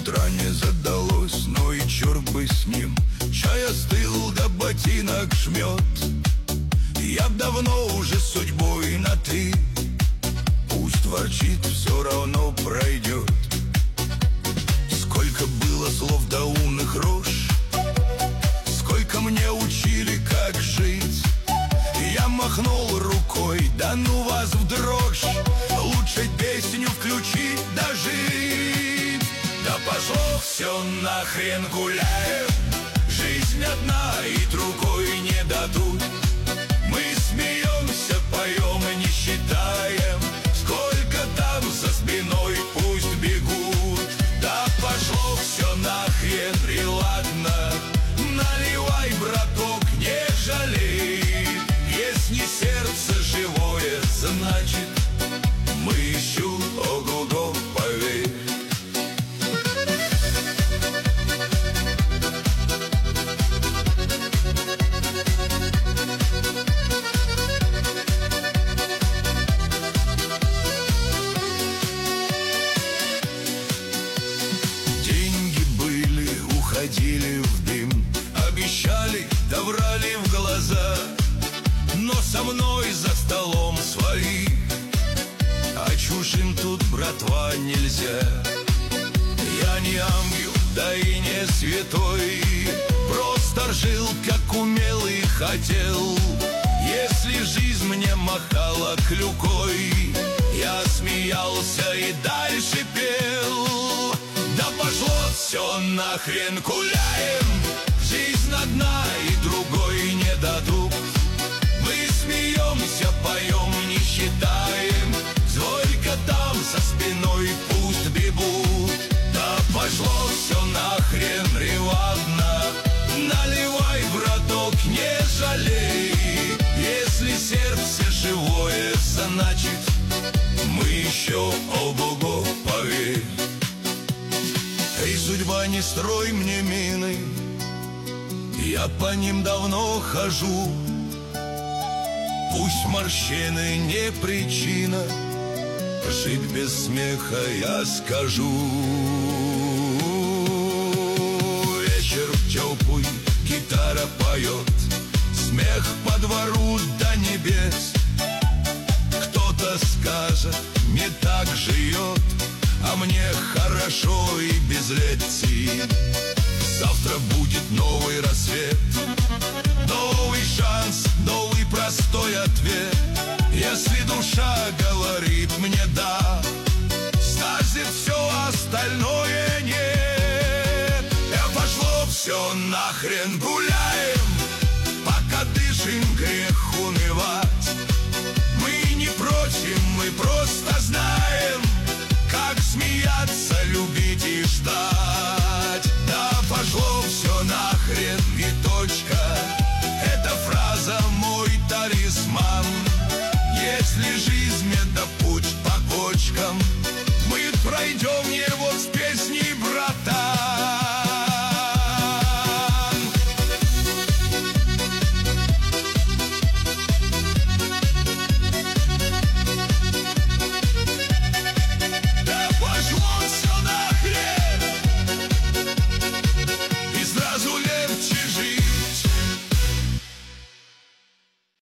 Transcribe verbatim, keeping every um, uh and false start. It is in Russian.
Утро не задалось, но и черт бы с ним. Чай остыл, да ботинок жмет. Я б давно уже с судьбой на «ты». Пусть ворчит, все равно пройдет. Сколько было слов да умных рож, сколько мне учили, как жить. Я махнул рукой, да ну вас в дрожь. Лучше песню включить да жить. Да пошло все нахрен, гуляем. Жизнь одна и другой не дадут. Мы смеемся, поем и не считаем, сколько там за спиной пусть бегут. Да пошло все нахрен, и ладно. Наливай, браток, не жалей. Если сердце живое, значит мы еще ого-го, поверь. Деньги были, уходили в дым. Обещали, да врали в глаза. Но со мной за столом свои, а чужим тут, братва, нельзя. Я не ангел, да и не святой, просто жил, как умел и хотел. Если жизнь мне махала клюкой, я смеялся и дальше пел. Да пошло все нахрен, гуляем. Жизнь одна и другой не дадут. Мы смеемся, поем, не считаем, сколько там за спиной пусть бегут. Да пошло все нахрен, и ладно. Наливай, браток, не жалей. Если сердце живое, значит мы еще ого-го, поверь. Эй, судьба, не строй мне мины, я по ним давно хожу. Пусть морщины не причина, жить без смеха я скажу. Вечер теплый, гитара поет, смех по двору до небес. Кто-то скажет, не так живет, а мне хорошо и без лекций. Завтра будет новый рассвет, новый шанс, новый простой ответ. Если душа говорит мне «да», значит все остальное нет. И пошло все нахрен, гуляем, пока дышим, грех унывать. Мы не против, мы просто знаем, как смеяться, любить и ждать.